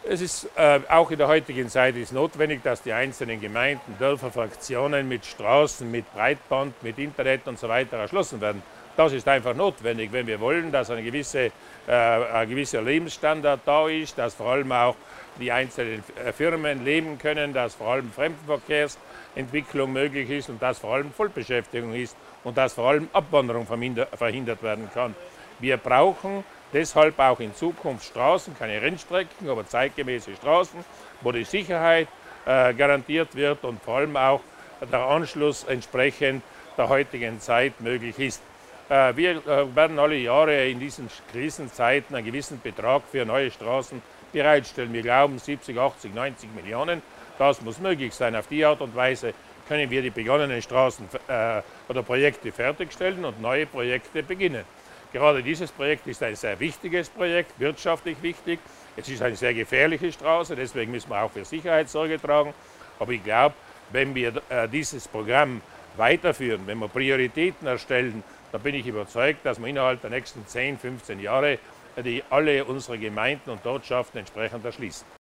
Es ist auch in der heutigen Zeit ist notwendig, dass die einzelnen Gemeinden, Dörfer, Fraktionen mit Straßen, mit Breitband, mit Internet und so weiter erschlossen werden. Das ist einfach notwendig, wenn wir wollen, dass ein gewisser Lebensstandard da ist, dass vor allem auch die einzelnen Firmen leben können, dass vor allem Fremdenverkehrsentwicklung möglich ist und dass vor allem Vollbeschäftigung ist und dass vor allem Abwanderung verhindert werden kann. Wir brauchen deshalb auch in Zukunft Straßen, keine Rennstrecken, aber zeitgemäße Straßen, wo die Sicherheit garantiert wird und vor allem auch der Anschluss entsprechend der heutigen Zeit möglich ist. Wir werden alle Jahre in diesen Krisenzeiten einen gewissen Betrag für neue Straßen bereitstellen. Wir glauben 70, 80, 90 Millionen. Das muss möglich sein. Auf die Art und Weise können wir die begonnenen Straßen oder Projekte fertigstellen und neue Projekte beginnen. Gerade dieses Projekt ist ein sehr wichtiges Projekt, wirtschaftlich wichtig. Es ist eine sehr gefährliche Straße, deswegen müssen wir auch für Sicherheit Sorge tragen. Aber ich glaube, wenn wir dieses Programm weiterführen, wenn wir Prioritäten erstellen, dann bin ich überzeugt, dass wir innerhalb der nächsten 10, 15 Jahre alle unsere Gemeinden und Ortschaften entsprechend erschließen.